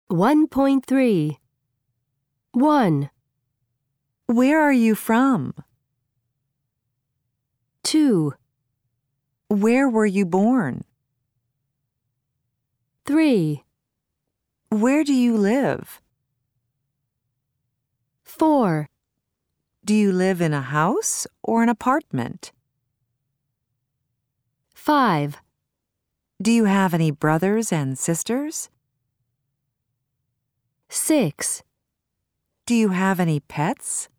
1.3 1, Where are you from? 2, Where were you born? 3, Where do you live? 4, Do you live in a house or an apartment? 5, Do you have any brothers and sisters? 6, Do you have any pets?